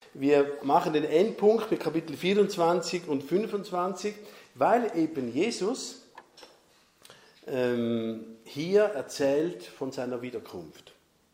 wir machen den Endpunkt mit Kapitel 24 und 25, weil eben Jesus hier erzählt von seiner Wiederkunft.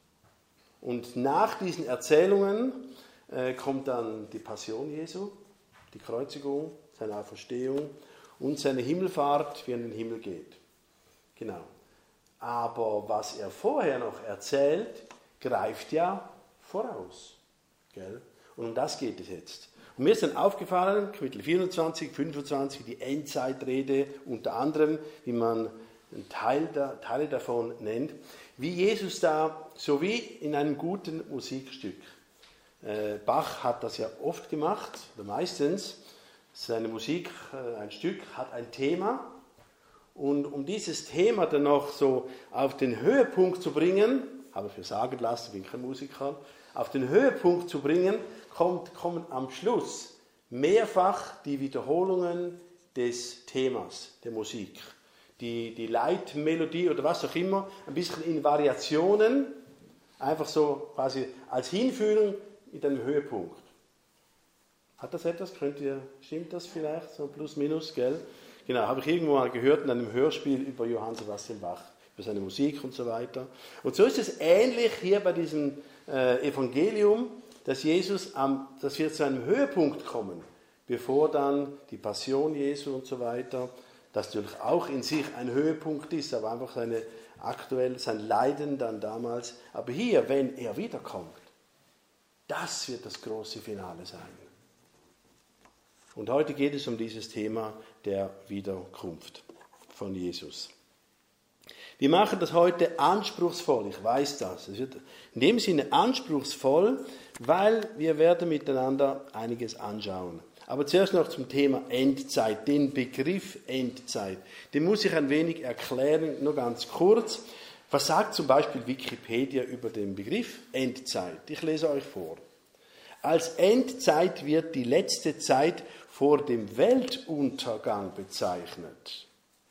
Und nach diesen Erzählungen kommt dann die Passion Jesu, die Kreuzigung, seine Auferstehung und seine Himmelfahrt, wie er in den Himmel geht. Genau. Aber was er vorher noch erzählt, greift ja voraus. Gell? Und um das geht es jetzt. Und mir ist dann aufgefallen, Kapitel 24, 25, die Endzeitrede, unter anderem, wie man Teile davon nennt, wie Jesus da, so wie in einem guten Musikstück. Bach hat das ja oft gemacht, oder meistens. Seine Musik, ein Stück, hat ein Thema. Und um dieses Thema dann noch so auf den Höhepunkt zu bringen, habe ich mir sagen lassen, ich bin kein Musiker, auf den Höhepunkt zu bringen, kommen am Schluss mehrfach die Wiederholungen des Themas der Musik. Die Leitmelodie oder was auch immer, ein bisschen in Variationen, einfach so quasi als Hinführung mit einem Höhepunkt. Hat das etwas? Stimmt das vielleicht? So plus, minus, gell? Genau, habe ich irgendwo mal gehört in einem Hörspiel über Johann Sebastian Bach, über seine Musik und so weiter. Und so ist es ähnlich hier bei diesem Evangelium, dass wir zu einem Höhepunkt kommen, bevor dann die Passion Jesu und so weiter, das natürlich auch in sich ein Höhepunkt ist, aber einfach sein Leiden dann damals. Aber hier, wenn er wiederkommt, das wird das große Finale sein. Und heute geht es um dieses Thema der Wiederkunft von Jesus. Wir machen das heute anspruchsvoll, ich weiß das. Es wird in dem Sinne anspruchsvoll, weil wir werden miteinander einiges anschauen. Aber zuerst noch zum Thema Endzeit, den Begriff Endzeit. Den muss ich ein wenig erklären, nur ganz kurz. Was sagt zum Beispiel Wikipedia über den Begriff Endzeit? Ich lese euch vor. Als Endzeit wird die letzte Zeit vor dem Weltuntergang bezeichnet.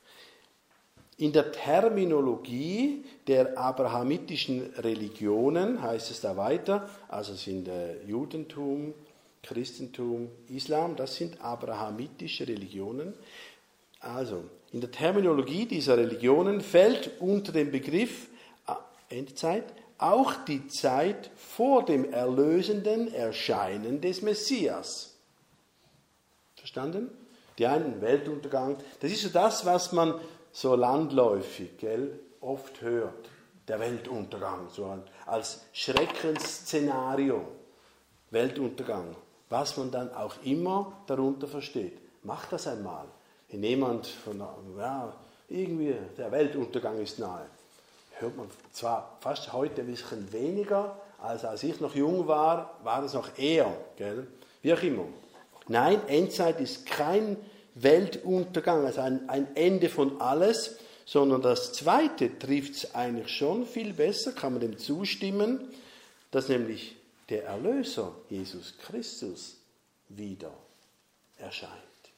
In der Terminologie der abrahamitischen Religionen heißt es da weiter, also sind Judentum, Christentum, Islam, das sind abrahamitische Religionen. Also in der Terminologie dieser Religionen fällt unter den Begriff Endzeit auch die Zeit vor dem erlösenden Erscheinen des Messias. Verstanden? Die einen Weltuntergang. Das ist so das, was man so landläufig, oft hört. Der Weltuntergang, so als Schreckensszenario. Weltuntergang. Was man dann auch immer darunter versteht. Macht das einmal. Wenn jemand irgendwie der Weltuntergang ist nahe. Hört man zwar fast heute ein bisschen weniger, als ich noch jung war es noch eher. Gell? Wie auch immer. Nein, Endzeit ist kein Weltuntergang, also ein Ende von alles, sondern das Zweite trifft es eigentlich schon viel besser, kann man dem zustimmen, dass nämlich der Erlöser, Jesus Christus, wieder erscheint.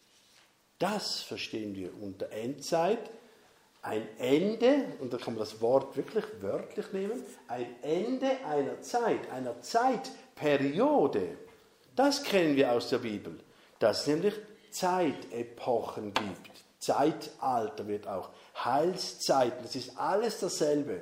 Das verstehen wir unter Endzeit. Ein Ende, und da kann man das Wort wirklich wörtlich nehmen, ein Ende einer Zeitperiode. Das kennen wir aus der Bibel, dass es nämlich Zeitepochen gibt. Zeitalter wird auch, Heilszeiten, das ist alles dasselbe.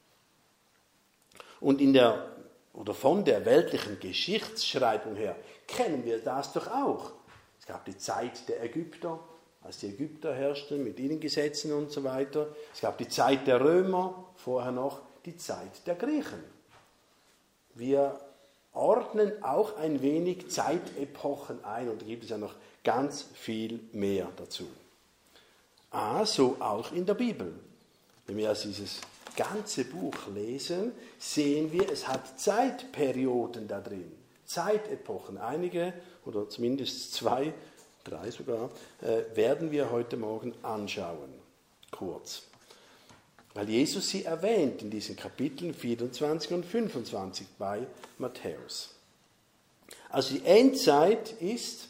Und von der weltlichen Geschichtsschreibung her kennen wir das doch auch. Es gab die Zeit der Ägypter, als die Ägypter herrschten mit ihren Gesetzen und so weiter. Es gab die Zeit der Römer, vorher noch die Zeit der Griechen. Wir ordnen auch ein wenig Zeitepochen ein und da gibt es ja noch ganz viel mehr dazu. So auch in der Bibel. Wenn wir also dieses ganze Buch lesen, sehen wir, es hat Zeitperioden da drin. Zeitepochen, einige oder zumindest 2, 3 sogar, werden wir heute Morgen anschauen, kurz. Weil Jesus sie erwähnt in diesen Kapiteln 24 und 25 bei Matthäus. Also die Endzeit ist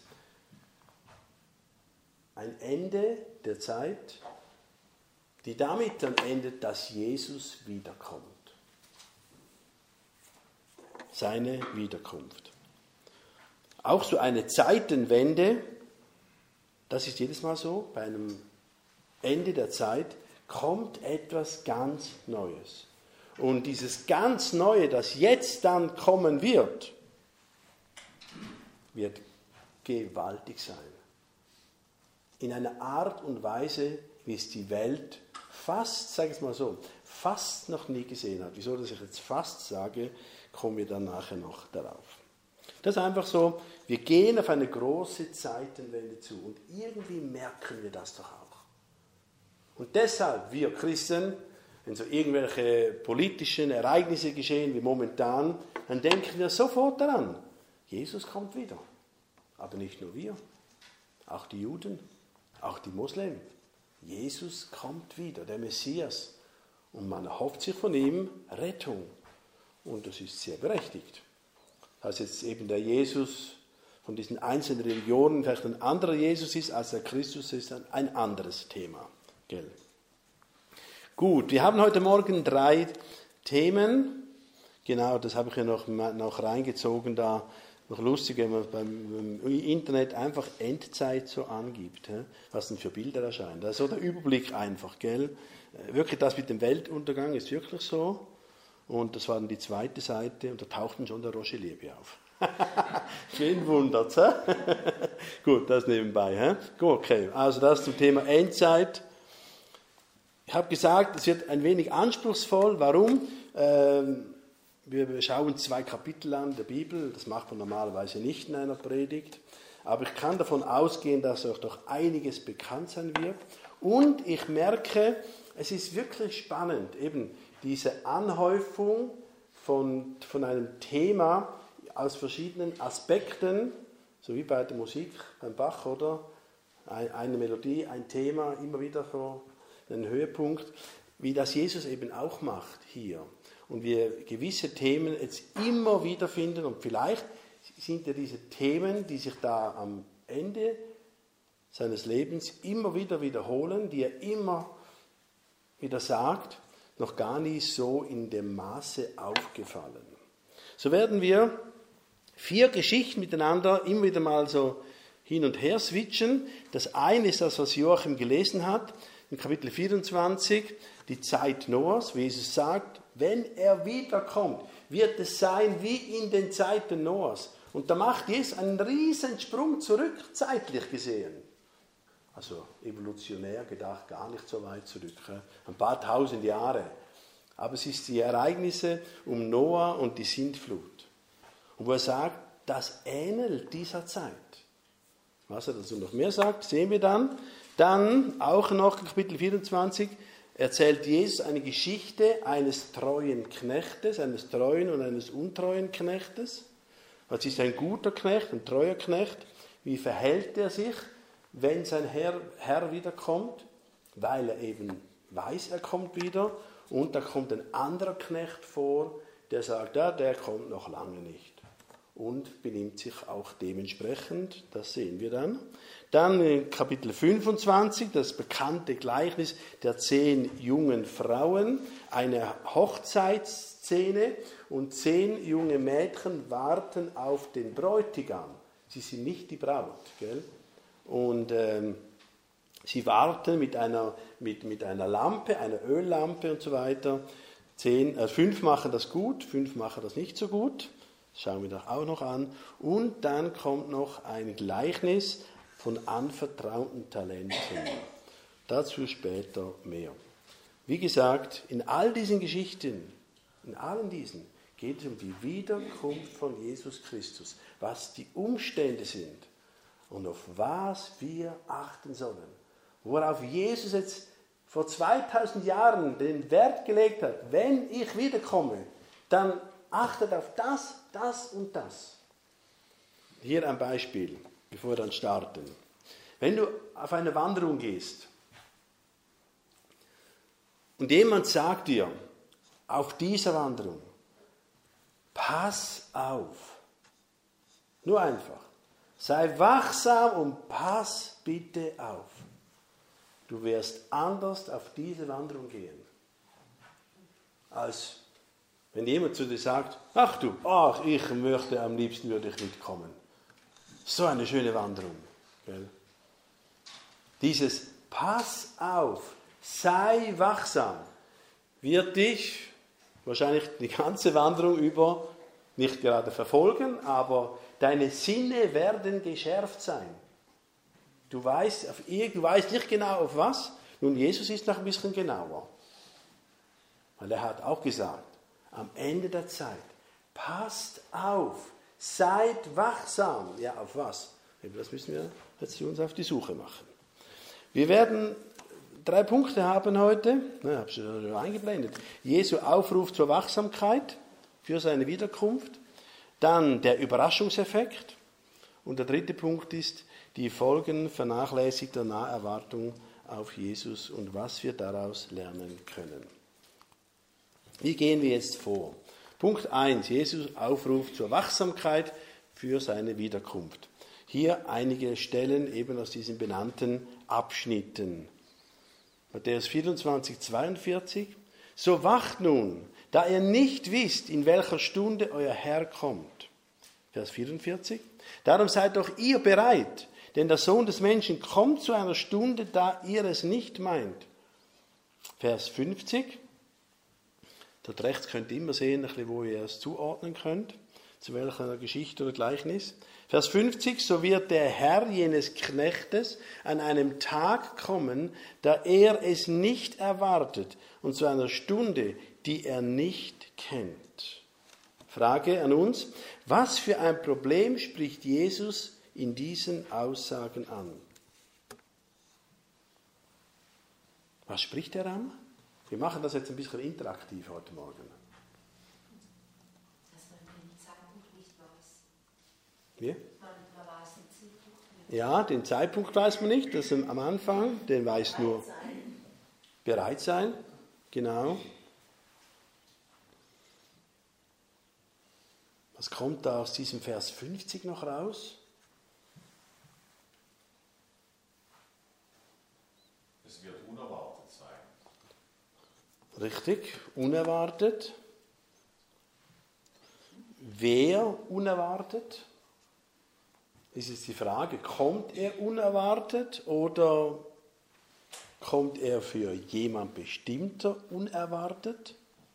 ein Ende der Zeit, die damit dann endet, dass Jesus wiederkommt. Seine Wiederkunft. Auch so eine Zeitenwende, das ist jedes Mal so, bei einem Ende der Zeit kommt etwas ganz Neues. Und dieses ganz Neue, das jetzt dann kommen wird, wird gewaltig sein. In einer Art und Weise, wie es die Welt fast, sage ich es mal so, fast noch nie gesehen hat. Wieso, dass ich jetzt fast sage, kommen wir dann nachher noch darauf. Das ist einfach so, wir gehen auf eine große Zeitenwende zu und irgendwie merken wir das doch auch. Und deshalb, wir Christen, wenn so irgendwelche politischen Ereignisse geschehen wie momentan, dann denken wir sofort daran, Jesus kommt wieder. Aber nicht nur wir, auch die Juden, auch die Muslimen. Jesus kommt wieder, der Messias. Und man erhofft sich von ihm Rettung. Und das ist sehr berechtigt. Dass jetzt eben der Jesus von diesen einzelnen Religionen vielleicht ein anderer Jesus ist, als der Christus ist, ein anderes Thema. Gell? Gut, wir haben heute Morgen 3 Themen. Genau, das habe ich ja noch reingezogen da. Noch lustig, wenn man beim Internet einfach Endzeit so angibt, was denn für Bilder erscheinen. Das ist so der Überblick einfach, gell? Wirklich das mit dem Weltuntergang ist wirklich so. Und das war dann die zweite Seite und da taucht dann schon der Roger Liebi auf. Wen wundert's, hä? Gut, das nebenbei, hä? Gut, okay, also das zum Thema Endzeit. Ich habe gesagt, es wird ein wenig anspruchsvoll. Warum? Wir schauen 2 Kapitel an der Bibel, das macht man normalerweise nicht in einer Predigt, aber ich kann davon ausgehen, dass euch doch einiges bekannt sein wird. Und ich merke, es ist wirklich spannend, eben diese Anhäufung von einem Thema aus verschiedenen Aspekten, so wie bei der Musik, beim Bach, oder? Eine Melodie, ein Thema, immer wieder so einen Höhepunkt, wie das Jesus eben auch macht hier. Und wir gewisse Themen jetzt immer wieder finden und vielleicht sind ja diese Themen, die sich da am Ende seines Lebens immer wieder wiederholen, die er immer wieder sagt, noch gar nicht so in dem Maße aufgefallen. So werden wir 4 Geschichten miteinander immer wieder mal so hin und her switchen. Das eine ist das, was Joachim gelesen hat, in Kapitel 24, die Zeit Noahs, wie Jesus sagt, wenn er wiederkommt, wird es sein wie in den Zeiten Noahs. Und da macht Jesus einen riesen Sprung zurück, zeitlich gesehen. Also evolutionär gedacht, gar nicht so weit zurück, ein paar 1000 Jahre. Aber es ist die Ereignisse um Noah und die Sintflut. Und wo er sagt, das ähnelt dieser Zeit. Was er dazu noch mehr sagt, sehen wir dann. Dann auch noch in Kapitel 24 erzählt Jesus eine Geschichte eines treuen Knechtes, eines treuen und eines untreuen Knechtes. Was ist ein guter Knecht, ein treuer Knecht? Wie verhält er sich, wenn sein Herr wiederkommt? Weil er eben weiß, er kommt wieder. Und da kommt ein anderer Knecht vor, der sagt, ja, der kommt noch lange nicht. Und benimmt sich auch dementsprechend, das sehen wir dann. Dann in Kapitel 25, das bekannte Gleichnis der 10 jungen Frauen, eine Hochzeitsszene und 10 junge Mädchen warten auf den Bräutigam. Sie sind nicht die Braut, gell? Und sie warten mit einer Lampe, einer Öllampe und so weiter. 5 machen das gut, 5 machen das nicht so gut. Das schauen wir doch auch noch an. Und dann kommt noch ein Gleichnis von anvertrauten Talenten. Dazu später mehr. Wie gesagt, in all diesen Geschichten, in allen diesen, geht es um die Wiederkunft von Jesus Christus, was die Umstände sind und auf was wir achten sollen. Worauf Jesus jetzt vor 2000 Jahren den Wert gelegt hat, wenn ich wiederkomme, dann achtet auf das, das und das. Hier ein Beispiel, bevor wir dann starten. Wenn du auf eine Wanderung gehst und jemand sagt dir, auf dieser Wanderung, pass auf. Nur einfach. Sei wachsam und pass bitte auf. Du wirst anders auf diese Wanderung gehen, als wenn jemand zu dir sagt, ich möchte am liebsten würde ich mitkommen. So eine schöne Wanderung. Gell? Dieses Pass auf, sei wachsam, wird dich wahrscheinlich die ganze Wanderung über nicht gerade verfolgen, aber deine Sinne werden geschärft sein. Du weißt nicht genau auf was. Nun, Jesus ist noch ein bisschen genauer. Weil er hat auch gesagt, am Ende der Zeit, passt auf, seid wachsam. Ja, auf was? Das müssen wir jetzt uns auf die Suche machen. Wir werden 3 Punkte haben heute. Ich habe es schon eingeblendet. Jesu Aufruf zur Wachsamkeit für seine Wiederkunft. Dann der Überraschungseffekt. Und der 3. Punkt ist die Folgen vernachlässigter Naherwartung auf Jesus und was wir daraus lernen können. Wie gehen wir jetzt vor? Punkt 1. Jesus Aufruf zur Wachsamkeit für seine Wiederkunft. Hier einige Stellen eben aus diesen benannten Abschnitten. Matthäus 24, 42. So wacht nun, da ihr nicht wisst, in welcher Stunde euer Herr kommt. Vers 44. Darum seid doch ihr bereit, denn der Sohn des Menschen kommt zu einer Stunde, da ihr es nicht meint. Vers 50. Dort rechts könnt ihr immer sehen, wo ihr es zuordnen könnt, zu welcher Geschichte oder Gleichnis. Vers 50, so wird der Herr jenes Knechtes an einem Tag kommen, da er es nicht erwartet und zu einer Stunde, die er nicht kennt. Frage an uns, was für ein Problem spricht Jesus in diesen Aussagen an? Was spricht er an? Wir machen das jetzt ein bisschen interaktiv heute Morgen. Dass man den Zeitpunkt nicht weiß. Wie? Man weiß den Zeitpunkt nicht. Ja, den Zeitpunkt weiß man nicht, das am Anfang, den weiß nur bereit sein, genau. Was kommt da aus diesem Vers 50 noch raus? Es wird unerwartet sein. Richtig, unerwartet. Wer unerwartet? Ist jetzt die Frage, kommt er unerwartet oder kommt er für jemand bestimmter unerwartet?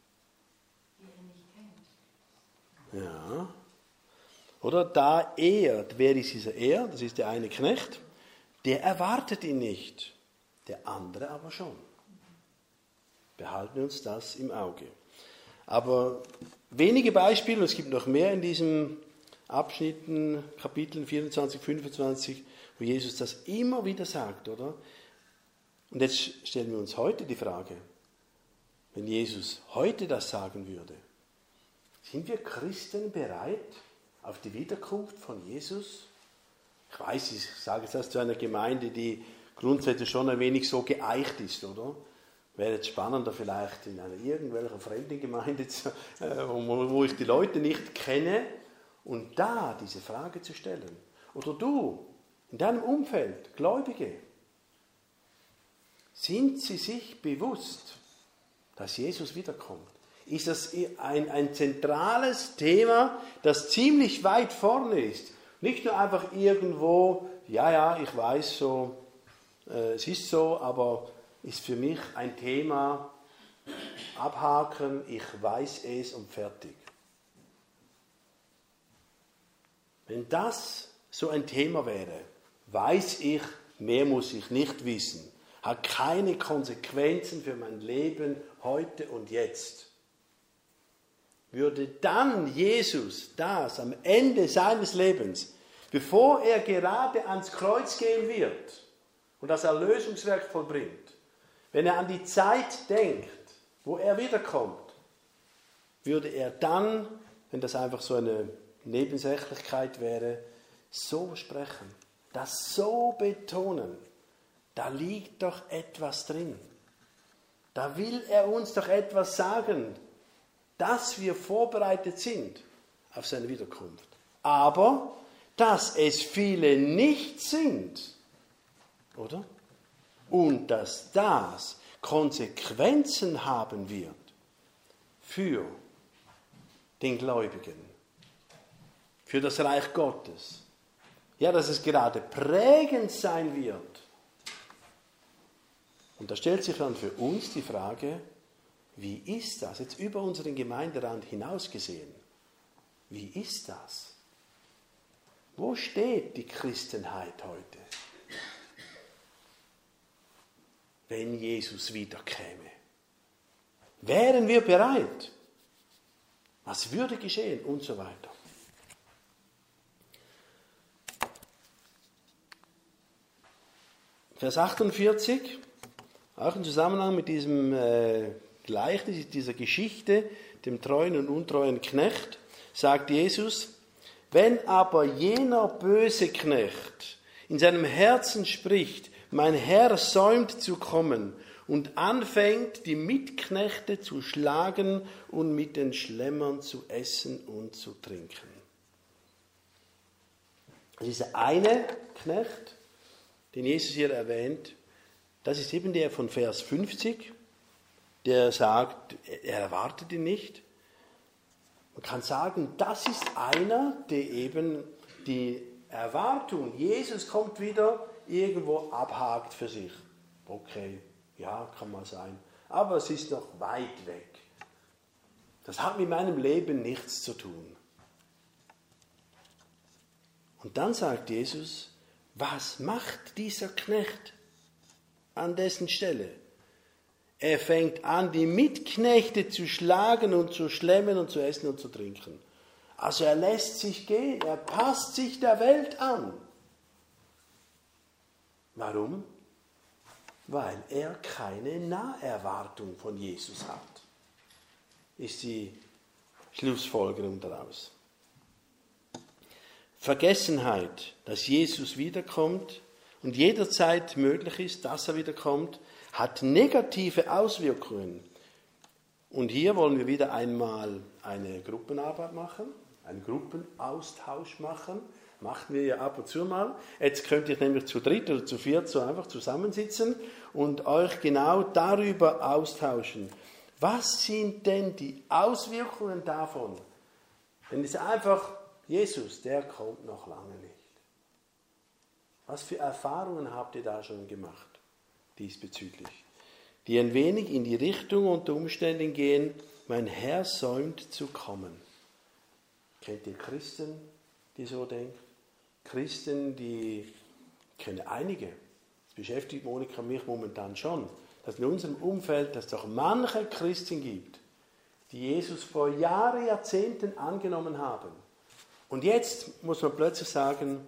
Ja. Oder da er, wer ist dieser er? Das ist der eine Knecht, der erwartet ihn nicht, der andere aber schon. Behalten wir uns das im Auge. Aber wenige Beispiele, und es gibt noch mehr in diesen Abschnitten, Kapiteln 24, 25, wo Jesus das immer wieder sagt, oder? Und jetzt stellen wir uns heute die Frage, wenn Jesus heute das sagen würde, sind wir Christen bereit auf die Wiederkunft von Jesus? Ich weiß, ich sage jetzt das zu einer Gemeinde, die grundsätzlich schon ein wenig so geeicht ist, oder? Wäre jetzt spannender vielleicht in einer irgendwelcher fremden Gemeinde, wo ich die Leute nicht kenne, und da diese Frage zu stellen. Oder du, in deinem Umfeld, Gläubige, sind sie sich bewusst, dass Jesus wiederkommt? Ist das ein zentrales Thema, das ziemlich weit vorne ist? Nicht nur einfach irgendwo, ja, ich weiß so, es ist so, aber ist für mich ein Thema, abhaken, ich weiß es und fertig. Wenn das so ein Thema wäre, weiß ich, mehr muss ich nicht wissen, hat keine Konsequenzen für mein Leben heute und jetzt. Würde dann Jesus das am Ende seines Lebens, bevor er gerade ans Kreuz gehen wird und das Erlösungswerk vollbringt, wenn er an die Zeit denkt, wo er wiederkommt, würde er dann, wenn das einfach so eine Nebensächlichkeit wäre, so sprechen, das so betonen, da liegt doch etwas drin. Da will er uns doch etwas sagen, dass wir vorbereitet sind auf seine Wiederkunft. Aber, dass es viele nicht sind, oder? Und dass das Konsequenzen haben wird für den Gläubigen, für das Reich Gottes, Ja, dass es gerade prägend sein wird. Und da stellt sich dann für uns die Frage, wie ist das jetzt über unseren Gemeinderand hinaus gesehen? Wie ist das? Wo steht die Christenheit heute, wenn Jesus wiederkäme? Wären wir bereit? Was würde geschehen? Und so weiter. Vers 48, auch im Zusammenhang mit diesem Gleichnis, dieser Geschichte, dem treuen und untreuen Knecht, sagt Jesus, wenn aber jener böse Knecht in seinem Herzen spricht, mein Herr säumt zu kommen und anfängt, die Mitknechte zu schlagen und mit den Schlemmern zu essen und zu trinken. Dieser eine Knecht, den Jesus hier erwähnt, das ist eben der von Vers 50, der sagt, er erwartet ihn nicht. Man kann sagen, das ist einer, der eben die Erwartung, Jesus kommt wieder, irgendwo abhakt für sich. Okay, ja, kann mal sein. Aber es ist noch weit weg. Das hat mit meinem Leben nichts zu tun. Und dann sagt Jesus, was macht dieser Knecht an dessen Stelle? Er fängt an, die Mitknechte zu schlagen und zu schlemmen und zu essen und zu trinken. Also er lässt sich gehen, er passt sich der Welt an. Warum? Weil er keine Naherwartung von Jesus hat, ist die Schlussfolgerung daraus. Vergessenheit, dass Jesus wiederkommt und jederzeit möglich ist, dass er wiederkommt, hat negative Auswirkungen. Und hier wollen wir wieder einmal eine Gruppenarbeit machen, einen Gruppenaustausch machen. Machen wir ja ab und zu mal. Jetzt könnt ihr nämlich zu dritt oder zu viert so einfach zusammensitzen und euch genau darüber austauschen. Was sind denn die Auswirkungen davon? Denn es ist einfach, Jesus, der kommt noch lange nicht. Was für Erfahrungen habt ihr da schon gemacht diesbezüglich? Die ein wenig in die Richtung unter Umständen gehen, mein Herr säumt zu kommen. Kennt ihr Christen, die so denken? Christen, die kennen einige. Das beschäftigt Monika mich momentan schon. Dass in unserem Umfeld es doch manche Christen gibt, die Jesus vor Jahren, Jahrzehnten angenommen haben. Und jetzt muss man plötzlich sagen,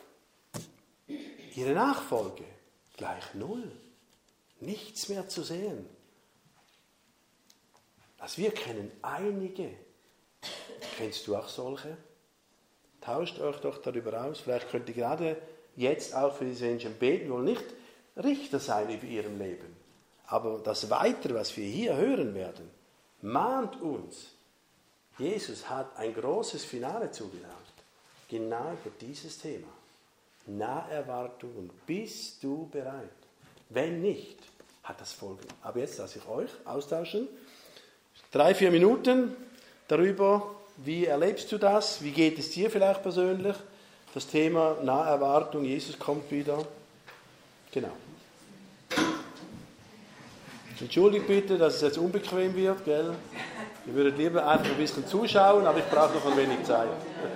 ihre Nachfolge gleich null. Nichts mehr zu sehen. Also wir kennen einige. Kennst du auch solche? Tauscht euch doch darüber aus. Vielleicht könnt ihr gerade jetzt auch für diese Menschen beten. Wir wollen nicht Richter sein über ihrem Leben. Aber das Weitere, was wir hier hören werden, mahnt uns. Jesus hat ein großes Finale zugesagt. Genau für dieses Thema. Naherwartung. Und bist du bereit? Wenn nicht, hat das Folgen. Aber jetzt lasse ich euch austauschen. 3-4 Minuten darüber, wie erlebst du das? Wie geht es dir vielleicht persönlich? Das Thema Naherwartung, Jesus kommt wieder. Genau. Entschuldigt bitte, dass es jetzt unbequem wird, gell? Ich würde lieber einfach ein bisschen zuschauen, aber ich brauche noch ein wenig Zeit.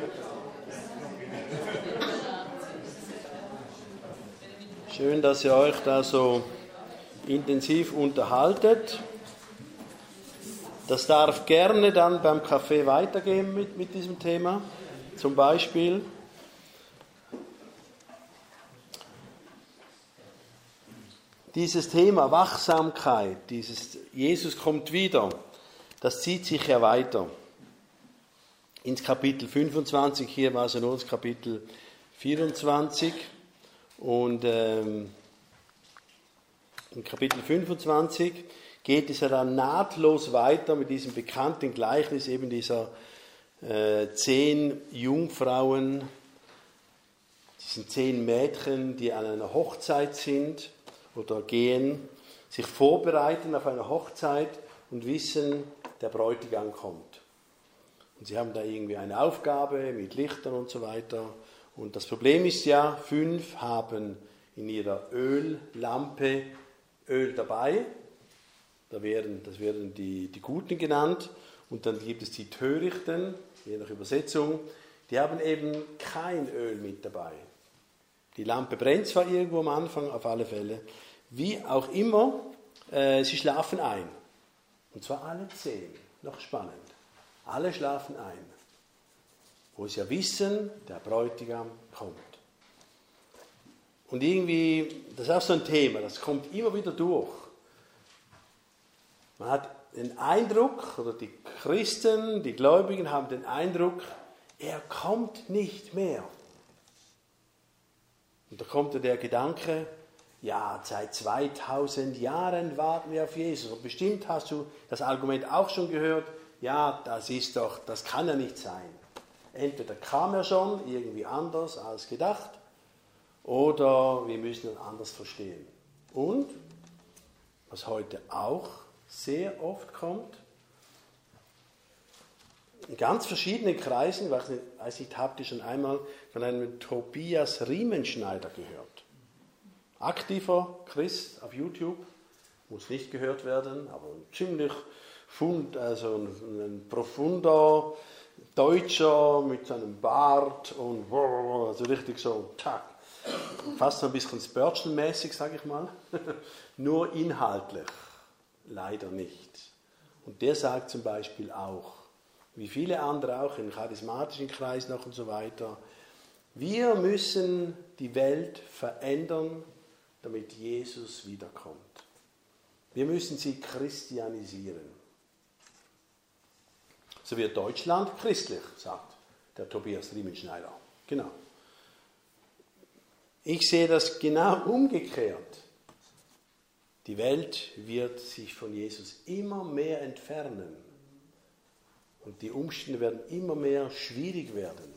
Schön, dass ihr euch da so intensiv unterhaltet. Das darf gerne dann beim Kaffee weitergehen mit diesem Thema. Zum Beispiel. Dieses Thema Wachsamkeit, dieses Jesus kommt wieder, das zieht sich ja weiter. Ins Kapitel 25, hier war es ja nur das Kapitel 24. Und im Kapitel 25 geht es ja dann nahtlos weiter mit diesem bekannten Gleichnis eben dieser 10 Jungfrauen, diesen 10 Mädchen, die an einer Hochzeit sind oder gehen, sich vorbereiten auf eine Hochzeit und wissen, der Bräutigam kommt. Und sie haben da irgendwie eine Aufgabe mit Lichtern und so weiter Und das Problem ist ja, 5 haben in ihrer Öllampe Öl dabei. Das werden die Guten genannt. Und dann gibt es die Törichten, je nach Übersetzung, die haben eben kein Öl mit dabei. Die Lampe brennt zwar irgendwo am Anfang, auf alle Fälle. Wie auch immer, sie schlafen ein. Und zwar alle 10. Noch spannend. Alle schlafen ein. Wo sie ja wissen, der Bräutigam kommt. Und irgendwie, das ist auch so ein Thema, das kommt immer wieder durch. Man hat den Eindruck, oder die Christen, die Gläubigen haben den Eindruck, er kommt nicht mehr. Und da kommt der Gedanke, ja, seit 2000 Jahren warten wir auf Jesus. Und bestimmt hast du das Argument auch schon gehört, ja, das kann ja nicht sein. Entweder kam er schon irgendwie anders als gedacht, oder wir müssen ihn anders verstehen. Und, was heute auch sehr oft kommt, in ganz verschiedenen Kreisen, ich weiß nicht, habt ihr schon einmal von einem Tobias Riemenschneider gehört? Aktiver Christ auf YouTube, muss nicht gehört werden, aber ziemlich ein profunder Deutscher mit seinem Bart und also richtig so, fast so ein bisschen Spurgeon-mäßig, sage ich mal, nur inhaltlich leider nicht. Und der sagt zum Beispiel auch, wie viele andere auch in charismatischen Kreisen noch und so weiter, wir müssen die Welt verändern, damit Jesus wiederkommt. Wir müssen sie christianisieren. So wird Deutschland christlich, sagt der Tobias Riemenschneider. Genau. Ich sehe das genau umgekehrt. Die Welt wird sich von Jesus immer mehr entfernen. Und die Umstände werden immer mehr schwierig werden.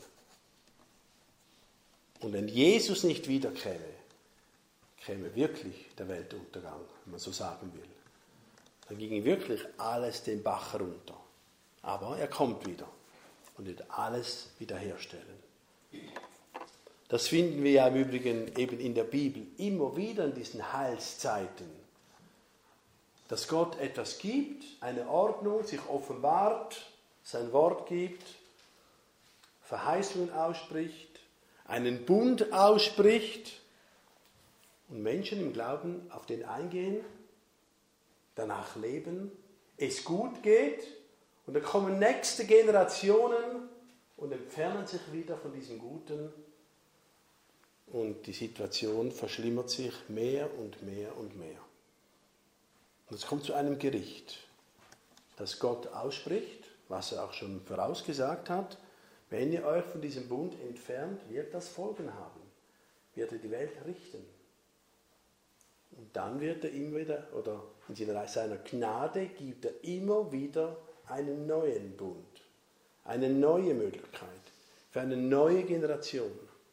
Und wenn Jesus nicht wiederkäme, käme wirklich der Weltuntergang, wenn man so sagen will. Dann ginge wirklich alles den Bach runter. Aber er kommt wieder und wird alles wiederherstellen. Das finden wir ja im Übrigen eben in der Bibel immer wieder in diesen Heilszeiten. Dass Gott etwas gibt, eine Ordnung, sich offenbart, sein Wort gibt, Verheißungen ausspricht, einen Bund ausspricht und Menschen im Glauben auf den eingehen, danach leben, es gut geht und dann kommen nächste Generationen und entfernen sich wieder von diesem Guten und die Situation verschlimmert sich mehr und mehr und mehr. Und es kommt zu einem Gericht, das Gott ausspricht, was er auch schon vorausgesagt hat. Wenn ihr euch von diesem Bund entfernt, wird das Folgen haben. Wird er die Welt richten. Und dann wird er immer wieder, oder in seiner Gnade gibt er immer wieder einen neuen Bund. Eine neue Möglichkeit für eine neue Generation.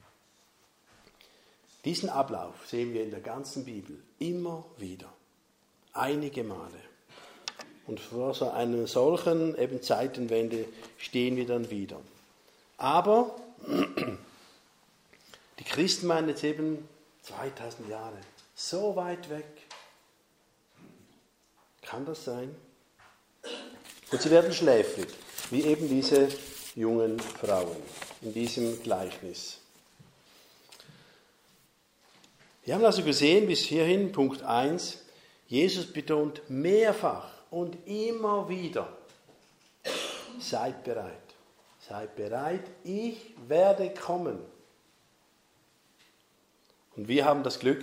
Diesen Ablauf sehen wir in der ganzen Bibel immer wieder. Einige Male. Und vor so einer solchen eben Zeitenwende stehen wir dann wieder. Aber die Christen meinen jetzt eben 2000 Jahre. So weit weg. Kann das sein? Und sie werden schläfrig, wie eben diese jungen Frauen in diesem Gleichnis. Wir haben also gesehen, bis hierhin, Punkt 1, Jesus betont mehrfach und immer wieder, seid bereit, ich werde kommen. Und wir haben das Glück,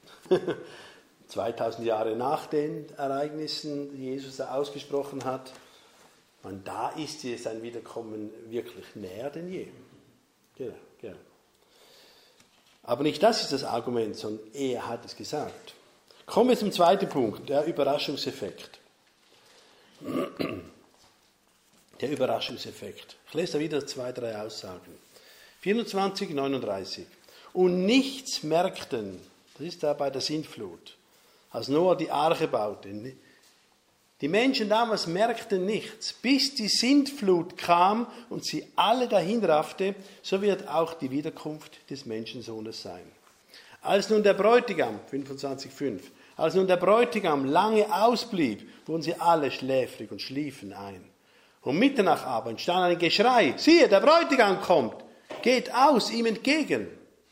2000 Jahre nach den Ereignissen, die Jesus ausgesprochen hat, und da ist sein Wiederkommen wirklich näher denn je. Genau. Aber nicht das ist das Argument, sondern er hat es gesagt. Kommen wir zum zweiten Punkt, der Überraschungseffekt. Der Überraschungseffekt. Ich lese da wieder 2, 3 Aussagen. 24, 39. Und nichts merkten, das ist da bei der Sintflut, als Noah die Arche baute, Die Menschen damals merkten nichts, bis die Sintflut kam und sie alle dahinraffte, so wird auch die Wiederkunft des Menschensohnes sein. Als nun der Bräutigam, 25,5, als nun der Bräutigam lange ausblieb, wurden sie alle schläfrig und schliefen ein. Um Mitternacht aber entstand ein Geschrei, siehe, der Bräutigam kommt, geht aus ihm entgegen.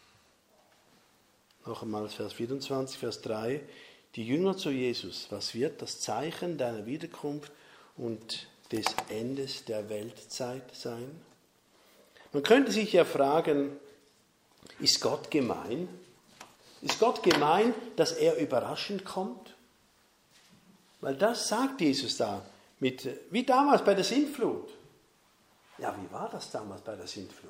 Noch einmal Vers 24, Vers 3. Die Jünger zu Jesus, was wird das Zeichen deiner Wiederkunft und des Endes der Weltzeit sein? Man könnte sich ja fragen, ist Gott gemein? Ist Gott gemein, dass er überraschend kommt? Weil das sagt Jesus da, wie damals bei der Sintflut. Ja, wie war das damals bei der Sintflut?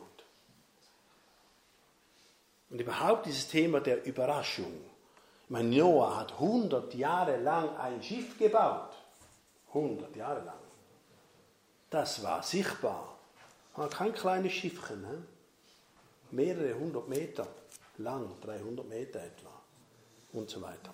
Und überhaupt dieses Thema der Überraschung. Ich meine, Noah hat 100 Jahre lang ein Schiff gebaut. 100 Jahre lang. Das war sichtbar. War kein kleines Schiffchen. Mehrere 100 Meter lang, 300 Meter etwa. Und so weiter.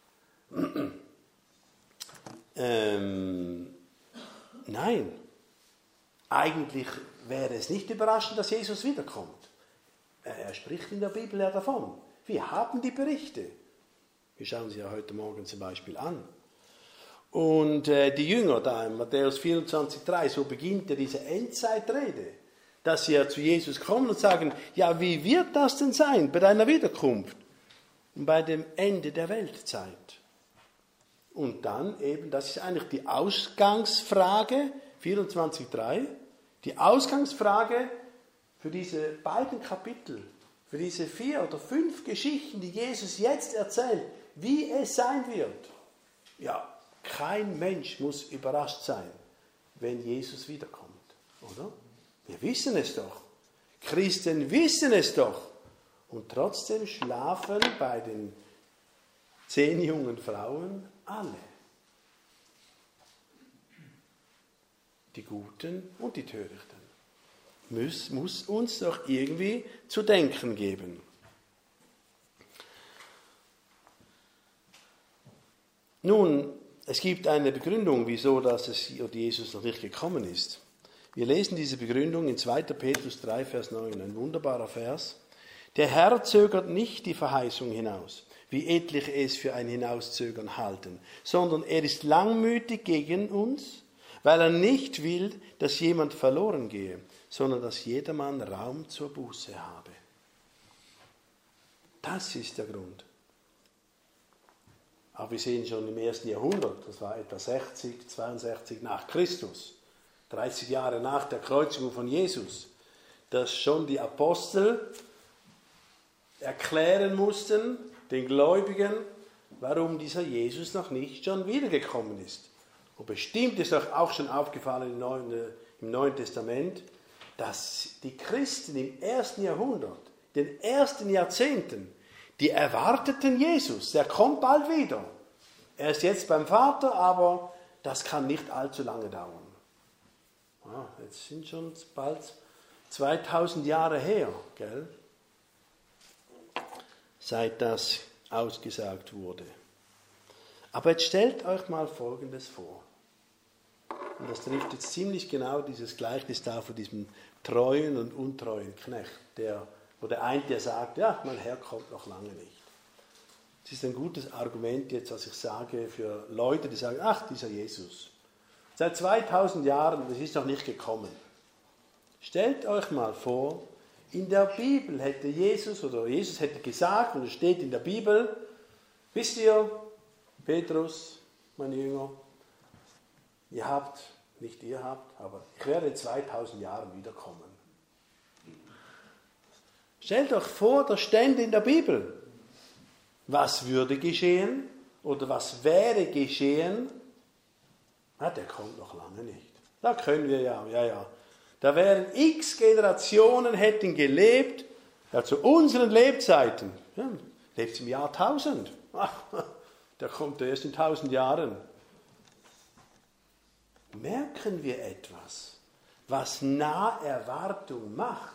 Nein. Eigentlich wäre es nicht überraschend, dass Jesus wiederkommt. Er spricht in der Bibel ja davon. Wir haben die Berichte. Wir schauen sie ja heute Morgen zum Beispiel an. Und die Jünger da in Matthäus 24,3, so beginnt ja diese Endzeitrede, dass sie ja zu Jesus kommen und sagen, ja, wie wird das denn sein bei deiner Wiederkunft und bei dem Ende der Weltzeit? Und dann eben, das ist eigentlich die Ausgangsfrage, 24,3, die Ausgangsfrage für diese beiden Kapitel, für diese 4 oder 5 Geschichten, die Jesus jetzt erzählt, wie es sein wird. Ja, kein Mensch muss überrascht sein, wenn Jesus wiederkommt, oder? Wir wissen es doch. Christen wissen es doch. Und trotzdem schlafen bei den 10 jungen Frauen alle. Die Guten und die Törichten. Muss uns doch irgendwie zu denken geben. Nun, es gibt eine Begründung, wieso Jesus noch nicht gekommen ist. Wir lesen diese Begründung in 2. Petrus 3, Vers 9, ein wunderbarer Vers. Der Herr zögert nicht die Verheißung hinaus, wie etliche es für ein Hinauszögern halten, sondern er ist langmütig gegen uns, weil er nicht will, dass jemand verloren gehe, sondern dass jedermann Raum zur Buße habe. Das ist der Grund. Aber wir sehen schon im 1. Jahrhundert, das war etwa 60, 62 nach Christus, 30 Jahre nach der Kreuzigung von Jesus, dass schon die Apostel erklären mussten, den Gläubigen, warum dieser Jesus noch nicht schon wiedergekommen ist. Und bestimmt ist euch auch schon aufgefallen im Neuen Testament, dass die Christen im 1. Jahrhundert, den ersten Jahrzehnten, die erwarteten Jesus, der kommt bald wieder. Er ist jetzt beim Vater, aber das kann nicht allzu lange dauern. Ja, jetzt sind schon bald 2000 Jahre her, gell? Seit das ausgesagt wurde. Aber jetzt stellt euch mal Folgendes vor. Und das trifft jetzt ziemlich genau dieses Gleichnis da von diesem treuen und untreuen Knecht, wo der eine sagt, ja, mein Herr kommt noch lange nicht. Das ist ein gutes Argument jetzt, was ich sage für Leute, die sagen, ach, dieser Jesus. Seit 2000 Jahren, das ist noch nicht gekommen. Stellt euch mal vor, in der Bibel hätte Jesus hätte gesagt, und es steht in der Bibel, wisst ihr, Petrus, meine Jünger, aber ich werde in 2000 Jahren wiederkommen. Stellt euch vor, das stände in der Bibel. Was würde geschehen oder was wäre geschehen? Na, der kommt noch lange nicht. Da können wir ja. Da wären x Generationen hätten gelebt, ja, zu unseren Lebzeiten. Ja, lebt im Jahr 1000. Ach, der kommt erst in 1000 Jahren. Merken wir etwas, was Naherwartung macht?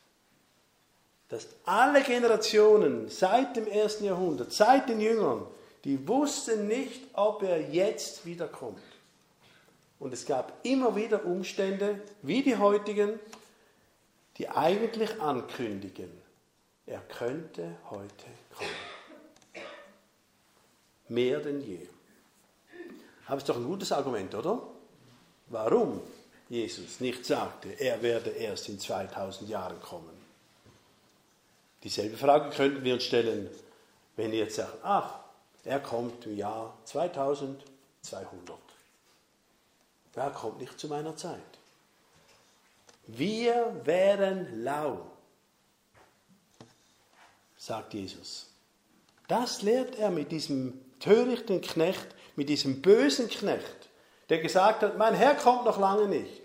Dass alle Generationen seit dem 1. Jahrhundert, seit den Jüngern, die wussten nicht, ob er jetzt wiederkommt. Und es gab immer wieder Umstände, wie die heutigen, die eigentlich ankündigen, er könnte heute kommen. Mehr denn je. Aber ist doch ein gutes Argument, oder? Warum Jesus nicht sagte, er werde erst in 2000 Jahren kommen. Dieselbe Frage könnten wir uns stellen, wenn ihr jetzt sagt, ach, er kommt im Jahr 2200. Er kommt nicht zu meiner Zeit. Wir wären lau, sagt Jesus. Das lehrt er mit diesem törichten Knecht, mit diesem bösen Knecht, der gesagt hat, mein Herr kommt noch lange nicht.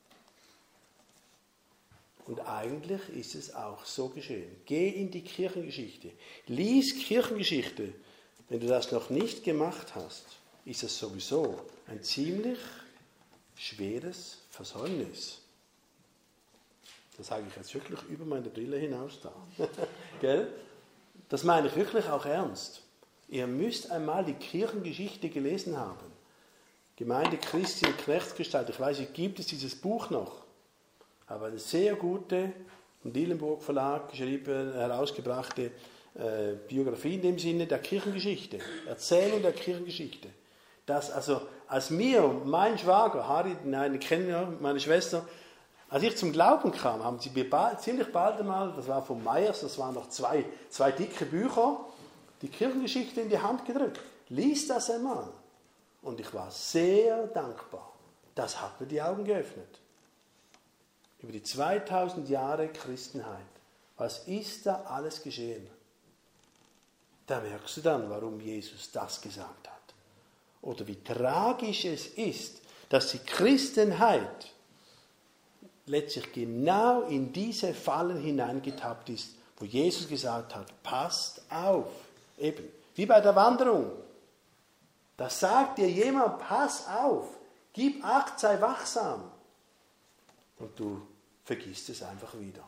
Und eigentlich ist es auch so geschehen. Geh in die Kirchengeschichte. Lies Kirchengeschichte. Wenn du das noch nicht gemacht hast, ist es sowieso ein ziemlich schweres Versäumnis. Das sage ich jetzt wirklich über meine Brille hinaus da. Gell? Das meine ich wirklich auch ernst. Ihr müsst einmal die Kirchengeschichte gelesen haben. Gemeinde Christi in Knechtsgestalt. Ich weiß nicht, gibt es dieses Buch noch? Aber eine sehr gute, im Dillenburg Verlag geschrieben, herausgebrachte Biografie in dem Sinne der Kirchengeschichte. Erzählung der Kirchengeschichte. Dass also, als mein Schwager, Harry, nein, kennen ja, meine Schwester, als ich zum Glauben kam, haben sie mir ziemlich bald einmal, das war von Meyers, das waren noch zwei dicke Bücher, die Kirchengeschichte in die Hand gedrückt. Lies das einmal. Und ich war sehr dankbar. Das hat mir die Augen geöffnet. Über die 2000 Jahre Christenheit. Was ist da alles geschehen? Da merkst du dann, warum Jesus das gesagt hat. Oder wie tragisch es ist, dass die Christenheit letztlich genau in diese Fallen hineingetappt ist, wo Jesus gesagt hat, passt auf. Eben, wie bei der Wanderung. Da sagt dir jemand, pass auf, gib Acht, sei wachsam. Und du vergisst es einfach wieder.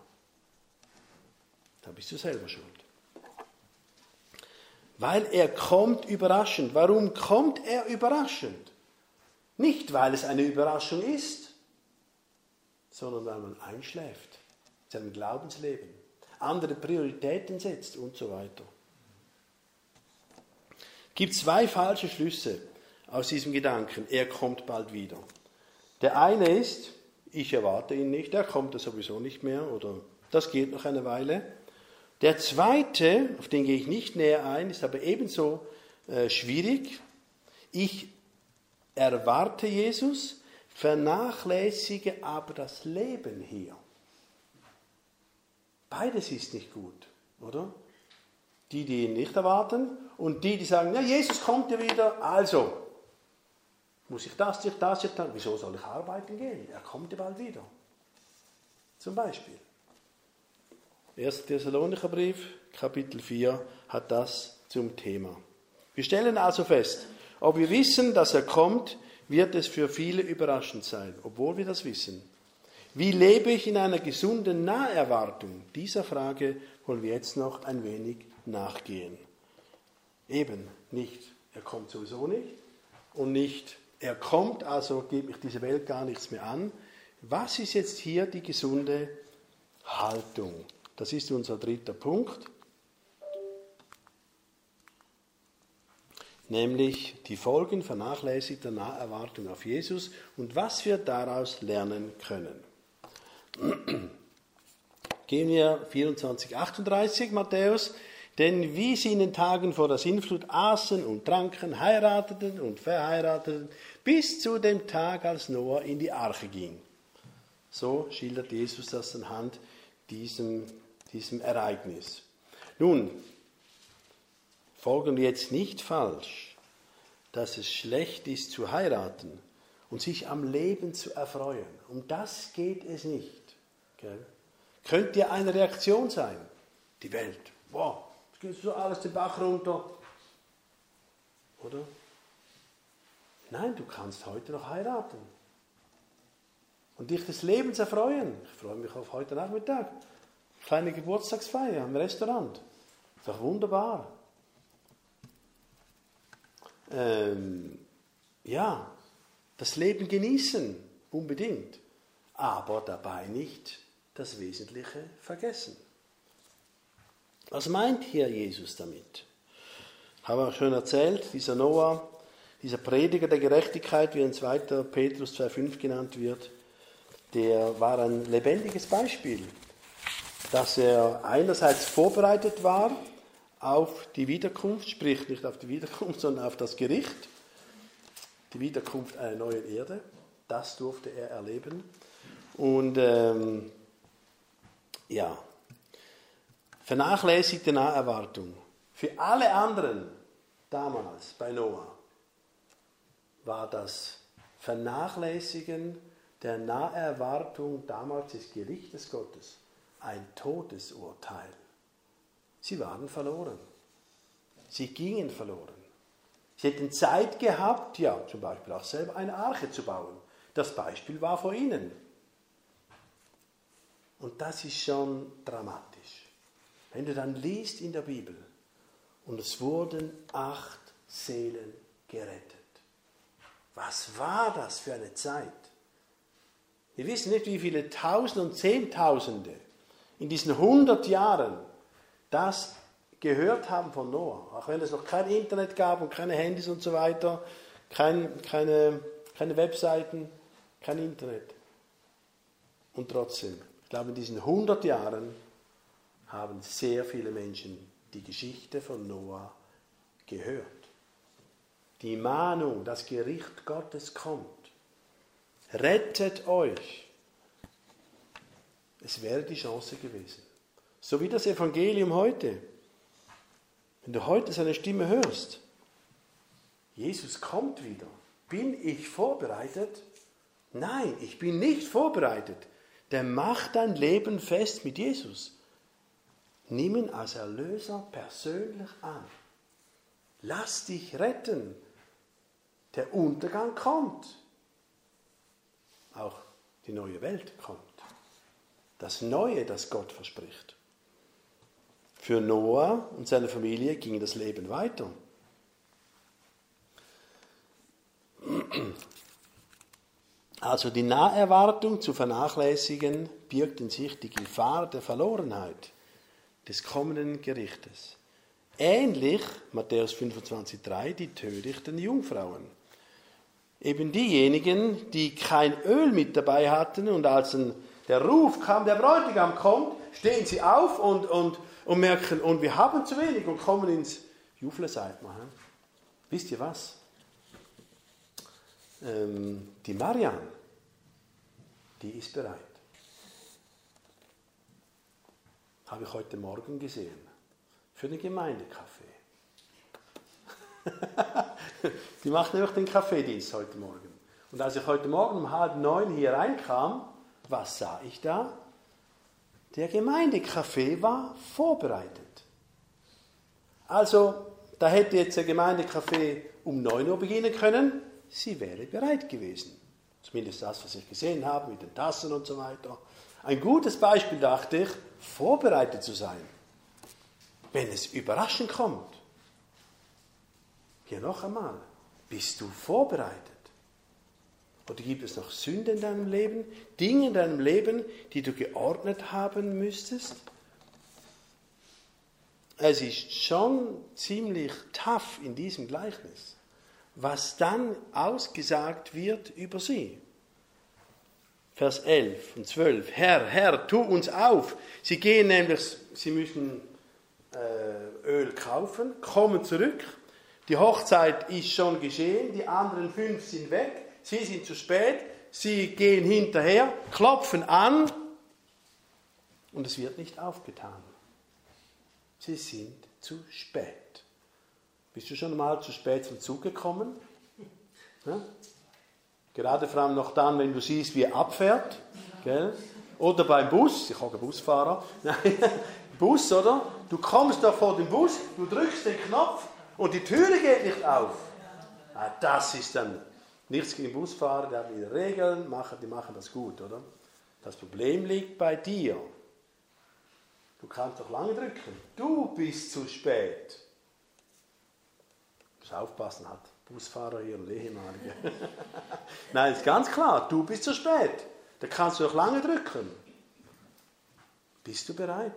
Da bist du selber schuld. Weil er kommt überraschend. Warum kommt er überraschend? Nicht, weil es eine Überraschung ist, sondern weil man einschläft, seinem Glaubensleben, andere Prioritäten setzt und so weiter. Es gibt zwei falsche Schlüsse aus diesem Gedanken, er kommt bald wieder. Der eine ist, ich erwarte ihn nicht, er kommt ja sowieso nicht mehr oder das geht noch eine Weile. Der zweite, auf den gehe ich nicht näher ein, ist aber ebenso schwierig. Ich erwarte Jesus, vernachlässige aber das Leben hier. Beides ist nicht gut, oder? Die ihn nicht erwarten und die sagen, ja, Jesus kommt ja wieder, also muss ich das, wieso soll ich arbeiten gehen? Er kommt ja bald wieder. Zum Beispiel. 1. Thessalonicher Brief, Kapitel 4, hat das zum Thema. Wir stellen also fest, ob wir wissen, dass er kommt, wird es für viele überraschend sein, obwohl wir das wissen. Wie lebe ich in einer gesunden Naherwartung? Dieser Frage wollen wir jetzt noch ein wenig nachgehen. Eben nicht, er kommt sowieso nicht und nicht, er kommt, also geht mich diese Welt gar nichts mehr an. Was ist jetzt hier die gesunde Haltung? Das ist unser dritter Punkt, nämlich die Folgen vernachlässigter Naherwartung auf Jesus und was wir daraus lernen können. Gehen wir 24,38 Matthäus. Denn wie sie in den Tagen vor der Sintflut aßen und tranken, heirateten und verheirateten, bis zu dem Tag, als Noah in die Arche ging. So schildert Jesus das anhand diesem Ereignis. Nun, folgen wir jetzt nicht falsch, dass es schlecht ist zu heiraten und sich am Leben zu erfreuen. Um das geht es nicht. Gell? Könnte ja eine Reaktion sein. Die Welt, wow, es geht so alles den Bach runter. Oder? Nein, du kannst heute noch heiraten. Und dich des Lebens erfreuen. Ich freue mich auf heute Nachmittag. Kleine Geburtstagsfeier im Restaurant. Ist doch wunderbar. ja, das Leben genießen, unbedingt, aber dabei nicht das Wesentliche vergessen. Was meint hier Jesus damit? Haben wir schon erzählt, dieser Noah, dieser Prediger der Gerechtigkeit, wie in 2. Petrus 2,5 genannt wird, der war ein lebendiges Beispiel, dass er einerseits vorbereitet war auf die Wiederkunft, sprich nicht auf die Wiederkunft, sondern auf das Gericht, die Wiederkunft einer neuen Erde, das durfte er erleben. Und vernachlässigte Naherwartung. Für alle anderen damals bei Noah war das Vernachlässigen der Naherwartung damals des Gerichtes Gottes ein Todesurteil. Sie waren verloren. Sie gingen verloren. Sie hätten Zeit gehabt, ja, zum Beispiel auch selber eine Arche zu bauen. Das Beispiel war vor ihnen. Und das ist schon dramatisch. Wenn du dann liest in der Bibel, und es wurden 8 Seelen gerettet. Was war das für eine Zeit? Wir wissen nicht, wie viele Tausende und Zehntausende in diesen 100 Jahren das gehört haben von Noah. Auch wenn es noch kein Internet gab und keine Handys und so weiter, keine Webseiten, kein Internet. Und trotzdem, ich glaube, in diesen 100 Jahren haben sehr viele Menschen die Geschichte von Noah gehört. Die Mahnung, das Gericht Gottes kommt. Rettet euch. Es wäre die Chance gewesen. So wie das Evangelium heute. Wenn du heute seine Stimme hörst, Jesus kommt wieder. Bin ich vorbereitet? Nein, ich bin nicht vorbereitet. Dann mach dein Leben fest mit Jesus. Nimm ihn als Erlöser persönlich an. Lass dich retten. Der Untergang kommt. Auch die neue Welt kommt. Das Neue, das Gott verspricht. Für Noah und seine Familie ging das Leben weiter. Also die Naherwartung zu vernachlässigen, birgt in sich die Gefahr der Verlorenheit des kommenden Gerichtes. Ähnlich, Matthäus 25,3, die törichten Jungfrauen. Eben diejenigen, die kein Öl mit dabei hatten und als der Ruf kam, der Bräutigam kommt, stehen sie auf und merken, und wir haben zu wenig und kommen ins Jufle, sagt man. Wisst ihr was? Die Marian, die ist bereit. Habe ich heute Morgen gesehen. Für den Gemeindekaffee. Die macht nämlich den Kaffeedienst heute Morgen. Und als ich heute Morgen um 8:30 hier reinkam, was sah ich da? Der Gemeindekaffee war vorbereitet. Also, da hätte jetzt der Gemeindekaffee um 9 Uhr beginnen können. Sie wäre bereit gewesen. Zumindest das, was ich gesehen habe mit den Tassen und so weiter. Ein gutes Beispiel, dachte ich, vorbereitet zu sein, wenn es überraschend kommt. Hier noch einmal, bist du vorbereitet? Oder gibt es noch Sünde in deinem Leben, Dinge in deinem Leben, die du geordnet haben müsstest? Es ist schon ziemlich tough in diesem Gleichnis, was dann ausgesagt wird über sie. Vers 11 und 12. Herr, Herr, tu uns auf. Sie gehen nämlich, sie müssen Öl kaufen, kommen zurück. Die Hochzeit ist schon geschehen, die anderen 5 sind weg, sie sind zu spät, sie gehen hinterher, klopfen an und es wird nicht aufgetan. Sie sind zu spät. Bist du schon mal zu spät zum Zug gekommen? Ja? Gerade vor allem noch dann, wenn du siehst, wie er abfährt. Gell? Oder beim Bus, ich habe einen Busfahrer. Bus, oder? Du kommst da vor dem Bus, du drückst den Knopf und die Türe geht nicht auf. Ja, das ist dann nichts gegen den Busfahrer, der hat ihre Regeln, die machen das gut, oder? Das Problem liegt bei dir. Du kannst doch lange drücken. Du bist zu spät. Du musst aufpassen, hat Busfahrer hier, ehemalige. Nein, ist ganz klar, du bist zu spät. Da kannst du noch lange drücken. Bist du bereit?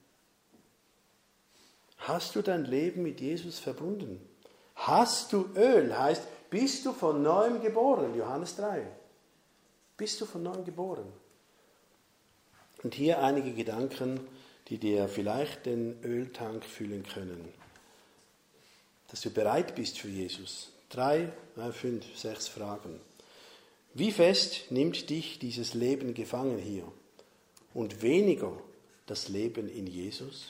Hast du dein Leben mit Jesus verbunden? Hast du Öl? Heißt, bist du von neuem geboren? Johannes 3. Bist du von neuem geboren? Und hier einige Gedanken, die dir vielleicht den Öltank füllen können. Dass du bereit bist für Jesus. 3, 5, 6 Fragen. Wie fest nimmt dich dieses Leben gefangen hier? Und weniger das Leben in Jesus?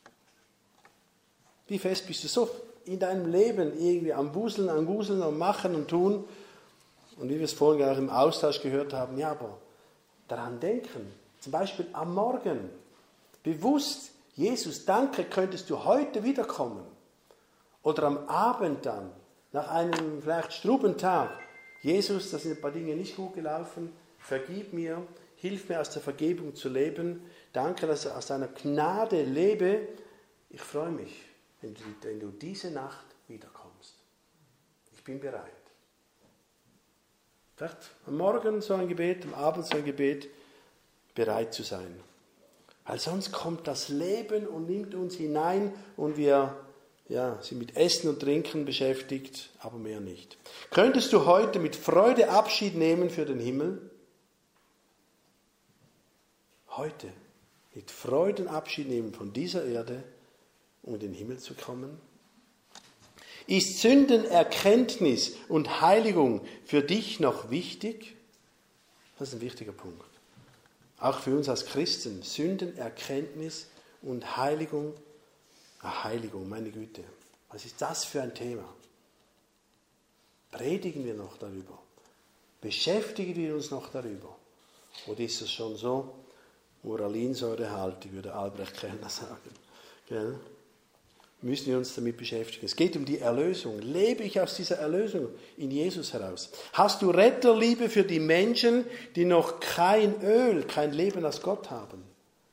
Wie fest bist du so in deinem Leben irgendwie am Wuseln, am Machen und Tun? Und wie wir es vorhin auch im Austausch gehört haben, ja, aber daran denken, zum Beispiel am Morgen, bewusst, Jesus, danke, könntest du heute wiederkommen. Oder am Abend dann, nach einem vielleicht struben Tag, Jesus, da sind ein paar Dinge nicht gut gelaufen, vergib mir, hilf mir aus der Vergebung zu leben, danke, dass ich aus deiner Gnade lebe. Ich freue mich, wenn du diese Nacht wiederkommst. Ich bin bereit. Vielleicht am Morgen so ein Gebet, am Abend so ein Gebet, bereit zu sein. Weil sonst kommt das Leben und nimmt uns hinein und wir sind mit Essen und Trinken beschäftigt, aber mehr nicht. Könntest du heute mit Freude Abschied nehmen für den Himmel? Heute mit Freuden Abschied nehmen von dieser Erde, um in den Himmel zu kommen? Ist Sündenerkenntnis und Heiligung für dich noch wichtig? Das ist ein wichtiger Punkt. Auch für uns als Christen. Sündenerkenntnis und Heiligung. Heiligung, meine Güte. Was ist das für ein Thema? Predigen wir noch darüber? Beschäftigen wir uns noch darüber? Oder ist es schon so Moralinsäurehaltig, würde Albrecht Kellner sagen? Gell? Müssen wir uns damit beschäftigen. Es geht um die Erlösung. Lebe ich aus dieser Erlösung in Jesus heraus? Hast du Retterliebe für die Menschen, die noch kein Öl, kein Leben aus Gott haben?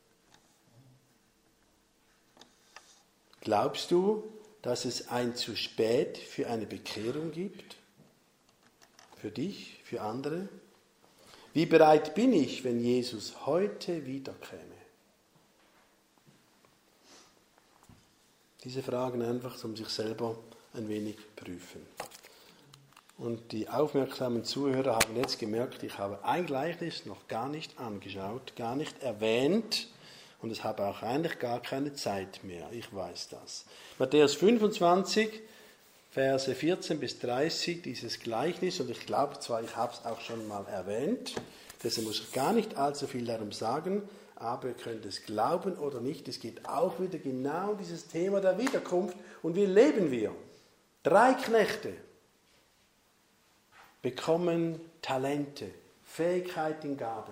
Glaubst du, dass es ein zu spät für eine Bekehrung gibt? Für dich, für andere? Wie bereit bin ich, wenn Jesus heute wiederkäme? Diese Fragen einfach, um sich selber ein wenig prüfen. Und die aufmerksamen Zuhörer haben jetzt gemerkt, ich habe ein Gleichnis noch gar nicht angeschaut, gar nicht erwähnt und es habe auch eigentlich gar keine Zeit mehr. Ich weiß das. Matthäus 25, Verse 14 bis 30, dieses Gleichnis, und ich glaube zwar, ich habe es auch schon mal erwähnt, deshalb muss ich gar nicht allzu viel darum sagen, aber ihr könnt es glauben oder nicht, es geht auch wieder genau um dieses Thema der Wiederkunft. Und wie leben wir? 3 Knechte bekommen Talente, Fähigkeiten, Gaben.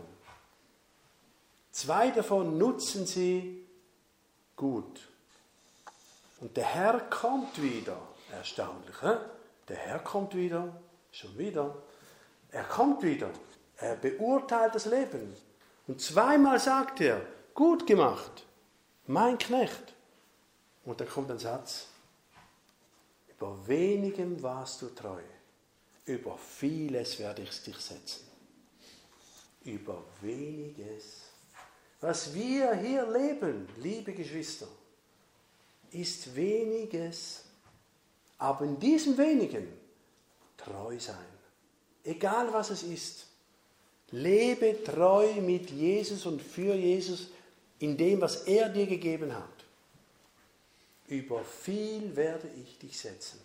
2 davon nutzen sie gut. Und der Herr kommt wieder. Erstaunlich, he? Der Herr kommt wieder, schon wieder. Er kommt wieder. Er beurteilt das Leben. Und 2-mal sagt er, gut gemacht, mein Knecht. Und da kommt ein Satz, über wenigem warst du treu, über vieles werde ich dich setzen. Über weniges. Was wir hier leben, liebe Geschwister, ist weniges, aber in diesem wenigen treu sein. Egal was es ist. Lebe treu mit Jesus und für Jesus in dem, was er dir gegeben hat. Über viel werde ich dich setzen.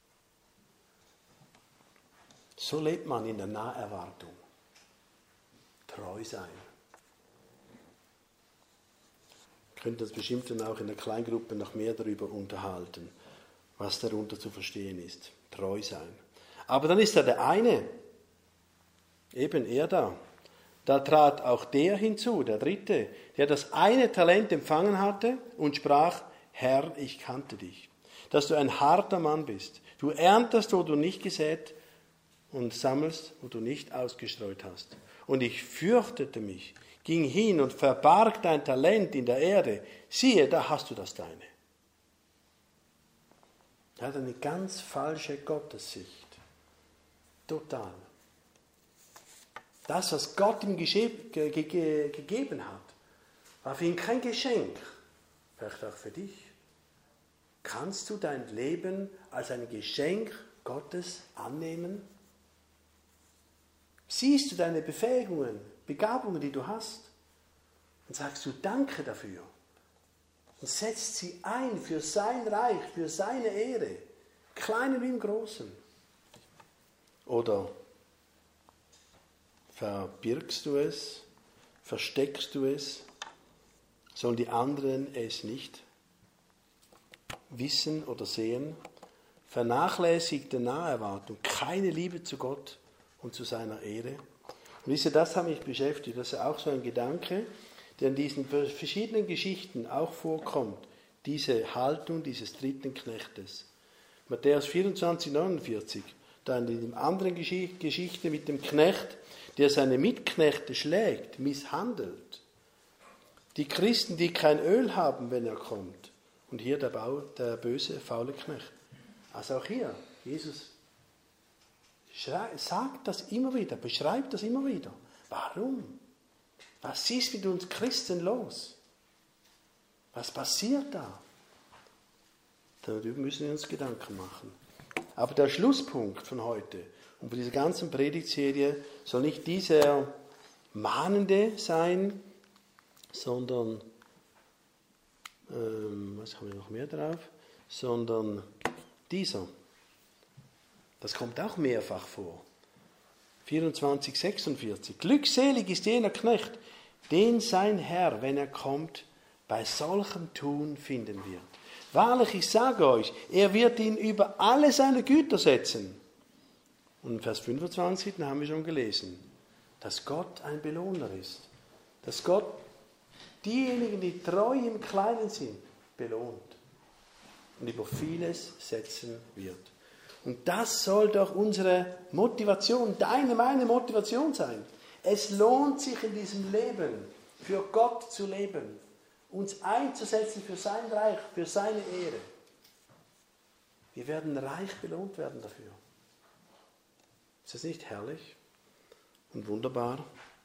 So lebt man in der Naherwartung. Treu sein. Wir könnten uns bestimmt dann auch in der Kleingruppe noch mehr darüber unterhalten, was darunter zu verstehen ist. Treu sein. Aber dann ist da der eine, eben er da. Da trat auch der hinzu, der dritte, der das eine Talent empfangen hatte und sprach, Herr, ich kannte dich, dass du ein harter Mann bist. Du erntest, wo du nicht gesät und sammelst, wo du nicht ausgestreut hast. Und ich fürchtete mich, ging hin und verbarg dein Talent in der Erde. Siehe, da hast du das deine. Er hat eine ganz falsche Gottessicht. Total. Das, was Gott ihm gegeben hat, war für ihn kein Geschenk. Vielleicht auch für dich. Kannst du dein Leben als ein Geschenk Gottes annehmen? Siehst du deine Befähigungen, Begabungen, die du hast, und sagst du Danke dafür und setzt sie ein für sein Reich, für seine Ehre, im Kleinen wie im Großen? Oder verbirgst du es, versteckst du es, sollen die anderen es nicht wissen oder sehen? Vernachlässigte Naherwartung, keine Liebe zu Gott und zu seiner Ehre. Und wisst ihr, das hat mich beschäftigt. Das ist auch so ein Gedanke, der in diesen verschiedenen Geschichten auch vorkommt. Diese Haltung dieses dritten Knechtes. Matthäus 24, 49. Dann in der anderen Geschichte mit dem Knecht, der seine Mitknechte schlägt, misshandelt. Die Christen, die kein Öl haben, wenn er kommt. Und hier der böse, faule Knecht. Also auch hier, Jesus sagt das immer wieder, beschreibt das immer wieder. Warum? Was ist mit uns Christen los? Was passiert da? Darüber müssen wir uns Gedanken machen. Aber der Schlusspunkt von heute und von dieser ganzen Predigtserie soll nicht dieser mahnende sein, sondern, was haben wir noch mehr drauf? Sondern dieser. Das kommt auch mehrfach vor. 24, 46. Glückselig ist jener Knecht, den sein Herr, wenn er kommt, bei solchem Tun finden wird. Wahrlich, ich sage euch, er wird ihn über alle seine Güter setzen. Und in Vers 25, da haben wir schon gelesen, dass Gott ein Belohner ist. Dass Gott diejenigen, die treu im Kleinen sind, belohnt. Und über vieles setzen wird. Und das soll doch unsere Motivation, deine, meine Motivation sein. Es lohnt sich in diesem Leben, für Gott zu leben, uns einzusetzen für sein Reich, für seine Ehre. Wir werden reich belohnt werden dafür. Ist das nicht herrlich und wunderbar?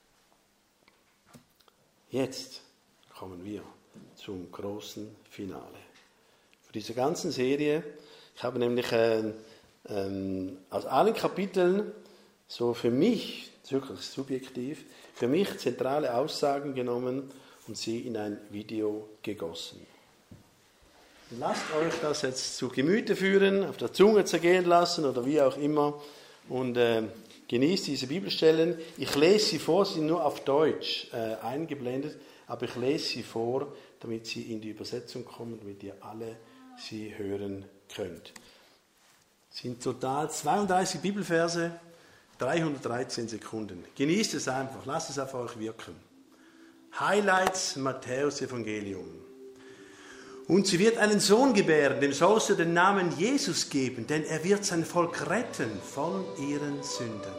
Jetzt kommen wir zum großen Finale. Für diese ganzen Serie, ich habe nämlich aus allen Kapiteln so für mich, wirklich subjektiv, für mich zentrale Aussagen genommen und sie in ein Video gegossen. Lasst euch das jetzt zu Gemüte führen, auf der Zunge zergehen lassen oder wie auch immer und genießt diese Bibelstellen. Ich lese sie vor, sie sind nur auf Deutsch eingeblendet, aber ich lese sie vor, damit sie in die Übersetzung kommen, damit ihr alle sie hören könnt. Es sind total 32 Bibelverse, 313 Sekunden. Genießt es einfach, lasst es auf euch wirken. Highlights Matthäus Evangelium. Und sie wird einen Sohn gebären, dem sollst du den Namen Jesus geben, denn er wird sein Volk retten von ihren Sünden.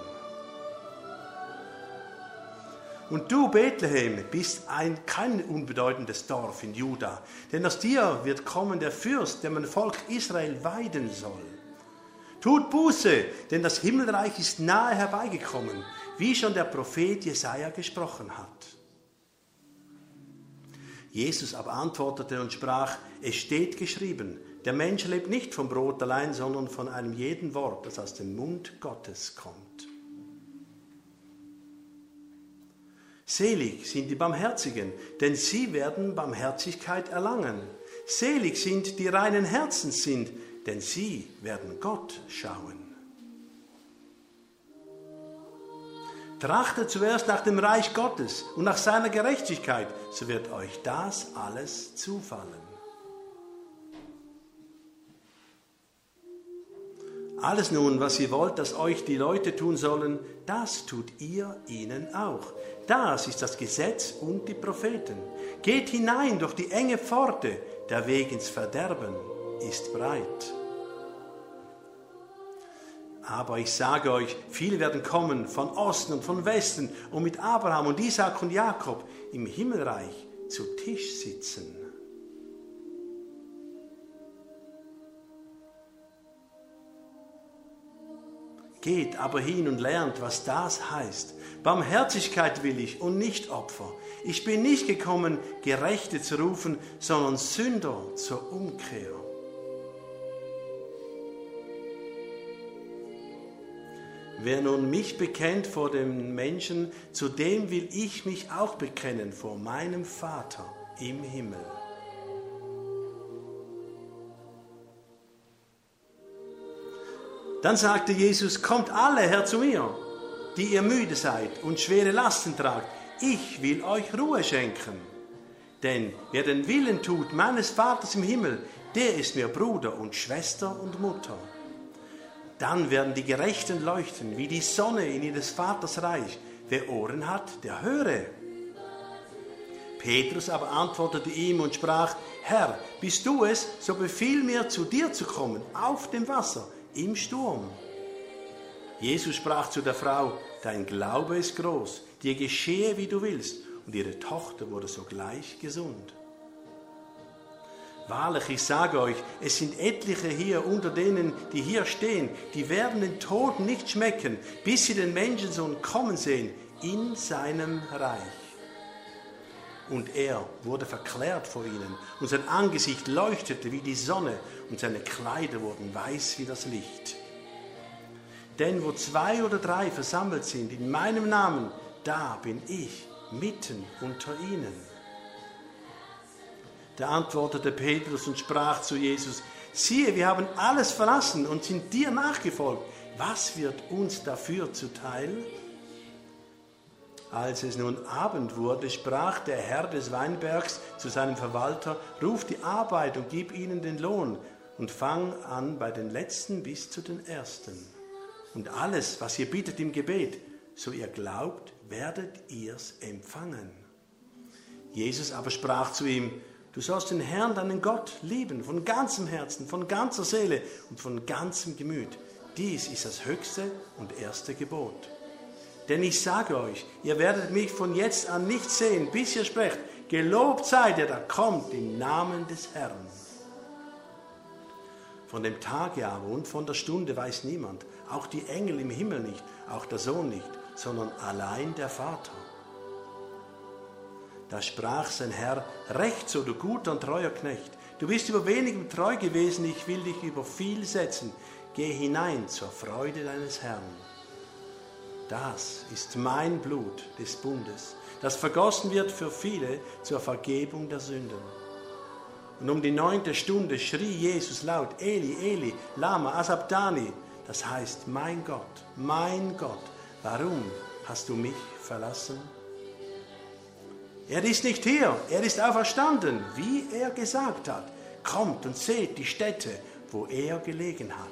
Und du, Bethlehem, bist kein unbedeutendes Dorf in Juda, denn aus dir wird kommen der Fürst, der mein Volk Israel weiden soll. Tut Buße, denn das Himmelreich ist nahe herbeigekommen, wie schon der Prophet Jesaja gesprochen hat. Jesus aber antwortete und sprach, es steht geschrieben, der Mensch lebt nicht vom Brot allein, sondern von einem jeden Wort, das aus dem Mund Gottes kommt. Selig sind die Barmherzigen, denn sie werden Barmherzigkeit erlangen. Selig sind die reinen Herzens sind, denn sie werden Gott schauen. Trachtet zuerst nach dem Reich Gottes und nach seiner Gerechtigkeit, so wird euch das alles zufallen. Alles nun, was ihr wollt, dass euch die Leute tun sollen, das tut ihr ihnen auch. Das ist das Gesetz und die Propheten. Geht hinein durch die enge Pforte, der Weg ins Verderben ist breit. Aber ich sage euch, viele werden kommen von Osten und von Westen und mit Abraham und Isaak und Jakob im Himmelreich zu Tisch sitzen. Geht aber hin und lernt, was das heißt. Barmherzigkeit will ich und nicht Opfer. Ich bin nicht gekommen, Gerechte zu rufen, sondern Sünder zur Umkehr. Wer nun mich bekennt vor den Menschen, zu dem will ich mich auch bekennen vor meinem Vater im Himmel. Dann sagte Jesus, kommt alle her zu mir, die ihr müde seid und schwere Lasten tragt. Ich will euch Ruhe schenken. Denn wer den Willen tut meines Vaters im Himmel, der ist mir Bruder und Schwester und Mutter. Dann werden die Gerechten leuchten wie die Sonne in ihres Vaters Reich. Wer Ohren hat, der höre. Petrus aber antwortete ihm und sprach, Herr, bist du es, so befiehl mir, zu dir zu kommen, auf dem Wasser, im Sturm. Jesus sprach zu der Frau, dein Glaube ist groß, dir geschehe, wie du willst. Und ihre Tochter wurde sogleich gesund. Wahrlich, ich sage euch, es sind etliche hier unter denen, die hier stehen, die werden den Tod nicht schmecken, bis sie den Menschensohn kommen sehen in seinem Reich. Und er wurde verklärt vor ihnen, und sein Angesicht leuchtete wie die Sonne, und seine Kleider wurden weiß wie das Licht. Denn wo 2 oder 3 versammelt sind in meinem Namen, da bin ich mitten unter ihnen. Da antwortete Petrus und sprach zu Jesus, siehe, wir haben alles verlassen und sind dir nachgefolgt. Was wird uns dafür zuteil? Als es nun Abend wurde, sprach der Herr des Weinbergs zu seinem Verwalter, ruf die Arbeit und gib ihnen den Lohn und fang an bei den Letzten bis zu den Ersten. Und alles, was ihr bittet im Gebet, so ihr glaubt, werdet ihr's empfangen. Jesus aber sprach zu ihm, du sollst den Herrn, deinen Gott, lieben, von ganzem Herzen, von ganzer Seele und von ganzem Gemüt. Dies ist das höchste und erste Gebot. Denn ich sage euch, ihr werdet mich von jetzt an nicht sehen, bis ihr sprecht, gelobt sei der, da kommt im Namen des Herrn. Von dem Tage aber und von der Stunde weiß niemand, auch die Engel im Himmel nicht, auch der Sohn nicht, sondern allein der Vater. Da sprach sein Herr, recht so, du guter und treuer Knecht. Du bist über wenigem treu gewesen, ich will dich über viel setzen. Geh hinein zur Freude deines Herrn. Das ist mein Blut des Bundes, das vergossen wird für viele zur Vergebung der Sünden. Und um die 9. Stunde schrie Jesus laut, Eli, Eli, lama asabdani. Das heißt, mein Gott, warum hast du mich verlassen? Er ist nicht hier, er ist auferstanden, wie er gesagt hat. Kommt und seht die Stätte, wo er gelegen hat.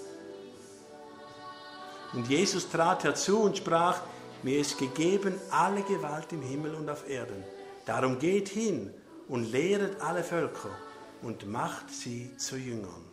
Und Jesus trat herzu und sprach, mir ist gegeben alle Gewalt im Himmel und auf Erden. Darum geht hin und lehret alle Völker und macht sie zu Jüngern.